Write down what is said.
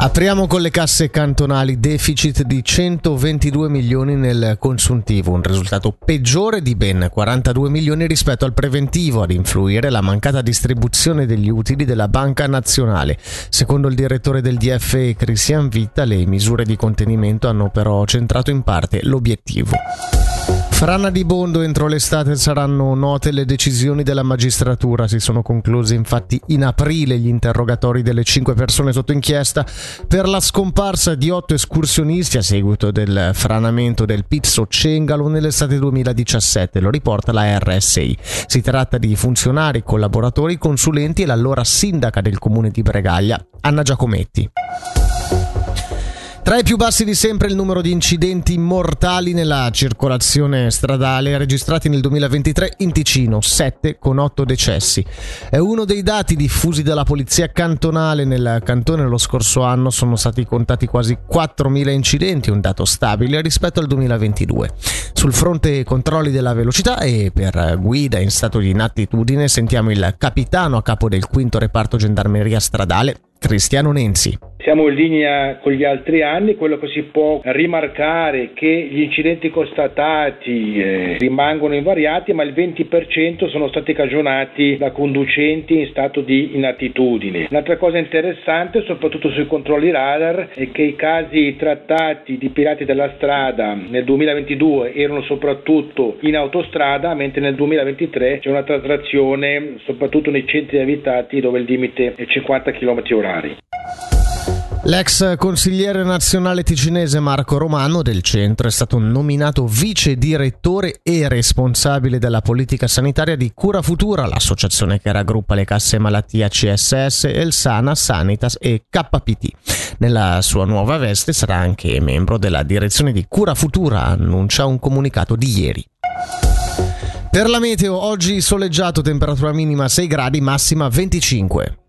Apriamo con le casse cantonali, deficit di 122 milioni nel consuntivo, un risultato peggiore di ben 42 milioni rispetto al preventivo, ad influire la mancata distribuzione degli utili della Banca Nazionale. Secondo il direttore del DFE Christian Vitta, le misure di contenimento hanno però centrato in parte l'obiettivo. Frana di Bondo, entro l'estate saranno note le decisioni della magistratura. Si sono conclusi infatti in aprile gli interrogatori delle 5 persone sotto inchiesta per la scomparsa di 8 escursionisti a seguito del franamento del Pizzo Cengalo nell'estate 2017, lo riporta la RSI. Si tratta di funzionari, collaboratori, consulenti e l'allora sindaca del comune di Bregaglia, Anna Giacometti. Tra i più bassi di sempre il numero di incidenti mortali nella circolazione stradale registrati nel 2023 in Ticino, 7 con 8 decessi. È uno dei dati diffusi dalla polizia cantonale. Nel cantone lo scorso anno sono stati contati quasi 4.000 incidenti, un dato stabile rispetto al 2022. Sul fronte controlli della velocità e per guida in stato di inattitudine sentiamo il capitano a capo del 5° reparto gendarmeria stradale, Cristiano Nenzi. Siamo in linea con gli altri anni. Quello che si può rimarcare è che gli incidenti constatati rimangono invariati, ma il 20% sono stati cagionati da conducenti in stato di inattitudine. Un'altra cosa interessante, soprattutto sui controlli radar, è che i casi trattati di pirati della strada nel 2022 erano soprattutto in autostrada, mentre nel 2023 c'è una traslazione soprattutto nei centri abitati dove il limite è 50 km/h. L'ex consigliere nazionale ticinese Marco Romano del centro è stato nominato vice direttore e responsabile della politica sanitaria di Cura Futura, l'associazione che raggruppa le casse malattia CSS, Elsana, Sanitas e KPT. Nella sua nuova veste sarà anche membro della direzione di Cura Futura, annuncia un comunicato di ieri. Per la meteo, oggi soleggiato, temperatura minima 6 gradi, massima 25.